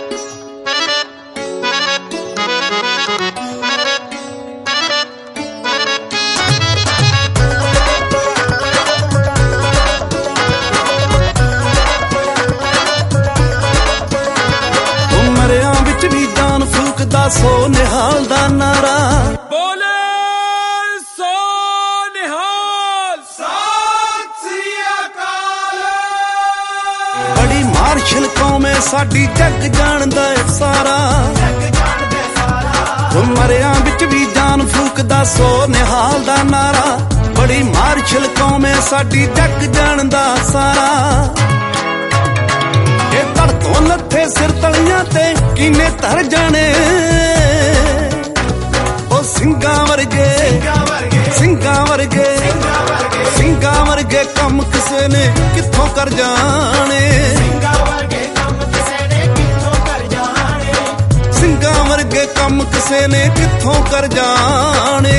ਸੋ ਨਿਹਾਲ ਦਾ ਨਾਰਾ ਬੋਲੇ ਸੋ ਨਿਹਾਲ ਸਤਿ ਸ੍ਰੀ ਅਕਾਲ। ਬੜੀ ਮਾਰਸ਼ਲ ਕੌਮ ਏ ਸਾਡੀ, ਜੱਗ ਜਾਣਦਾ ਏ ਸਾਰਾ। ਮਰਿਆਂ ਵਿੱਚ ਵੀ ਜਾਨ ਫੂਕਦਾ ਸੋ ਨਿਹਾਲ ਦਾ ਨਾਰਾ। ਬੜੀ ਮਾਰਸ਼ਲ ਕੌਮ ਏ ਸਾਡੀ, ਜੱਗ ਜਾਣਦਾ ਸਾਰਾ। ਇਹ ਧੜ ਤੋਂ ਲੱਥੇ ਸਿਰ ਤਲੀਆਂ ਤੇ ਕਿਨੇ ਧਰ ਜਾਣੇ। ਉਹ ਸਿੰਘਾਂ ਵਰਗੇ ਸਿੰਘਾਂ ਵਰਗੇ ਸਿੰਘਾਂ ਵਰਗੇ ਕੰਮ ਕਿਸੇ ਨੇ ਕਿੱਥੋਂ ਕਰ ਜਾਣੇ। ਸਿੰਘਾਂ ਵਰਗੇ ਕੰਮ ਕਿਸੇ ਨੇ ਕਿੱਥੋਂ ਕਰ ਜਾਣੇ।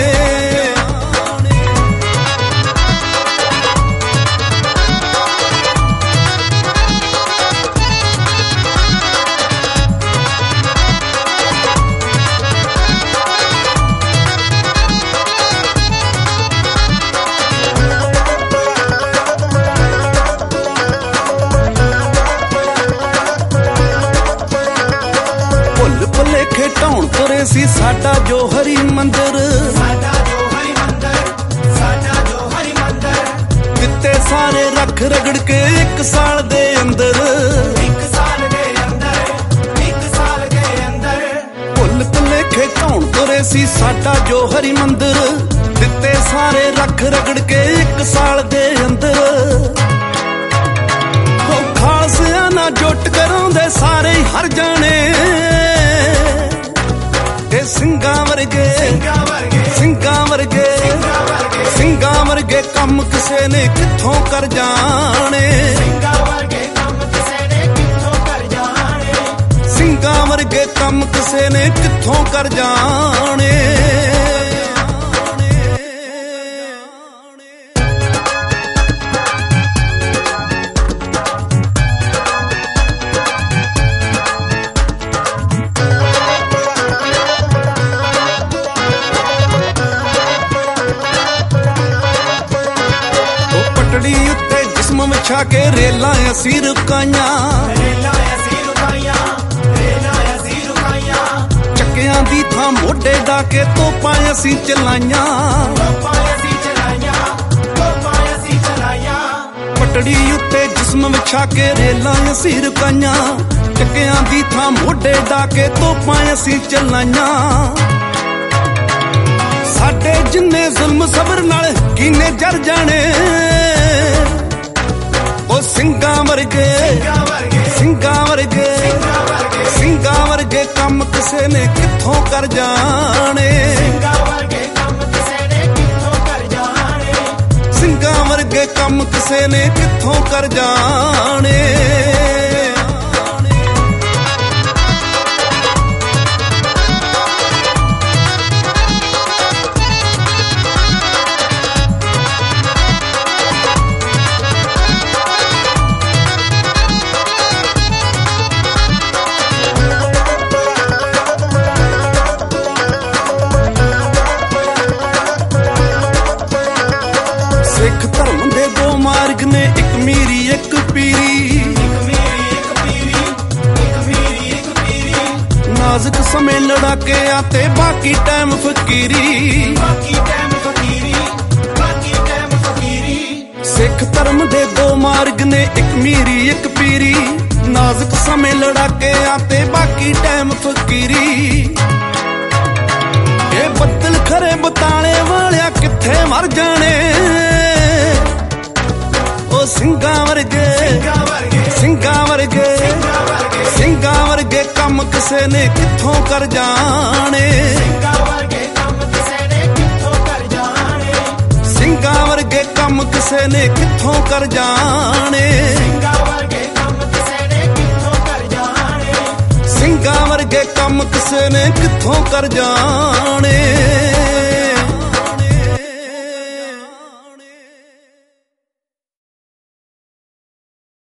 ਭੁਲੇਖੇ ਢਾਉਣ ਤੁਰੇ ਸੀ ਸਾਡਾ ਜੋ ਹਰੀ ਮੰਦਰ। ਦਿੱਤੇ ਸਾਰੇ ਰੱਖ ਰਗੜ ਕੇ 1 ਸਾਲ ਦੇ ਅੰਦਰ। ਭੁੱਲ ਭੁਲੇਖੇ ਢਾਉਣ ਤੁਰੇ ਸੀ ਸਾਡਾ ਜੋ ਹਰੀ ਮੰਦਰ। ਦਿੱਤੇ ਸਾਰੇ ਰੱਖ ਰਗੜ ਕੇ 1 ਸਾਲ ਦੇ ਅੰਦਰ। ਖਾਲਸਿਆਂ ਨਾ ਜੁੱਟ ਕਰਾਉਂਦੇ ਸਾਰੇ ਹੀ ਹਰ ਜਾਣੇ। ਇਹ ਸਿੰਘਾਂ ਵਰਗੇ ਸਿੰਘਾਂ ਵਰਗੇ ਸਿੰਘਾਂ ਵਰਗੇ ਕੰਮ ਕਿਸੇ ਨੇ ਕਿੱਥੋਂ ਕਰ ਜਾਣੇ। ਸਿੰਘਾਂ ਵਰਗੇ ਕੰਮ ਕਿਸੇ ਨੇ ਕਿੱਥੋਂ ਕਰ ਜਾਣੇ। ਪਟੜੀ ਉੱਤੇ ਜਿਸਮ ਵਿਛਾ ਕੇ ਰੇਲਾਂ ਅਸੀਂ ਰੁਕਾਈਆਂ। ਚੱਕਿਆਂ ਦੀ ਥਾਂ ਮੋਢੇ ਡਾ ਕੇ ਤੋਪਾਂ ਅਸੀਂ ਚਲਾਈਆਂ। ਪਟੜੀ ਉੱਤੇ ਜਿਸਮ ਵਿਛਾ ਕੇ ਰੇਲਾਂ ਅਸੀਂ ਰੁਕਾਈਆਂ। ਚੱਕਿਆਂ ਦੀ ਥਾਂ ਮੋਢੇ ਡਾ ਕੇ ਤੋਪਾਂ ਅਸੀਂ ਚਲਾਈਆਂ। ਸਾਡੇ ਜਿੰਨੇ ਜ਼ੁਲਮ ਸਬਰ ਨਾਲ ਕਿਨੇ ਜਰ ਜਾਣੇ। ਉਹ ਸਿੰਘਾਂ ਵਰਗੇ ਸਿੰਘਾਂ ਵਰਗੇ ਸਿੰਘਾਂ ਵਰਗੇ ਕੰਮ ਕਿਸੇ ਨੇ ਕਿੱਥੋਂ ਕਰ ਜਾਣੇ। ਸਿੰਘਾਂ ਵਰਗੇ ਕੰਮ ਕਿਸੇ ਨੇ ਕਿੱਥੋਂ ਕਰ ਜਾਣੇ। ਸਿੱਖ ਧਰਮ ਦੇ 2 ਮਾਰਗ ਨੇ, ਇੱਕ ਮੀਰੀ ਇੱਕ ਪੀਰੀ। ਨਾਜ਼ੁਕ ਸਮੇਂ ਲੜਾਕਿਆਂ ਤੇ ਬਾਕੀ ਟਾਈਮ ਫਕੀਰੀ। ਸਿੱਖ ਧਰਮ ਦੇ 2 ਮਾਰਗ ਨੇ, ਇੱਕ ਮੀਰੀ ਇੱਕ ਪੀਰੀ। ਨਾਜ਼ੁਕ ਸਮੇਂ ਲੜਾਕਿਆਂ ਤੇ ਬਾਕੀ ਟਾਈਮ ਫਕੀਰੀ। ਇਹ ਬੱਦਲ ਖਰੇ ਬਤਾਲੇ ਵਾਲਿਆ ਕਿੱਥੇ ਮਰ ਜਾਣੇ। ਉਹ ਸਿੰਘਾਂ ਵਰਗੇ ਸਿੰਘਾਂ ਵਰਗੇ ਸਿੰਘਾਂ ਵਰਗੇ ਕੰਮ ਕਿਸੇ ਨੇ ਕਿੱਥੋਂ ਕਰ ਜਾਣੇ। ਸਿੰਘਾਂ ਵਰਗੇ ਕੰਮ ਕਿਸੇ ਨੇ ਕਿੱਥੋਂ ਕਰ ਜਾਣੇ। ਸਿੰਘਾਂ ਵਰਗੇ ਕੰਮ ਕਿਸੇ ਨੇ ਕਿੱਥੋਂ ਕਰ ਜਾਣੇ। ਸਿੰਘਾਂ ਵਰਗੇ ਕੰਮ ਕਿਸੇ ਨੇ ਕਿੱਥੋਂ ਕਰ ਜਾਣੇ। ਸਿੰਘਾਂ ਵਰਗੇ ਕੰਮ ਕਿਸੇ ਨੇ ਕਿੱਥੋਂ ਕਰ ਜਾਣੇ।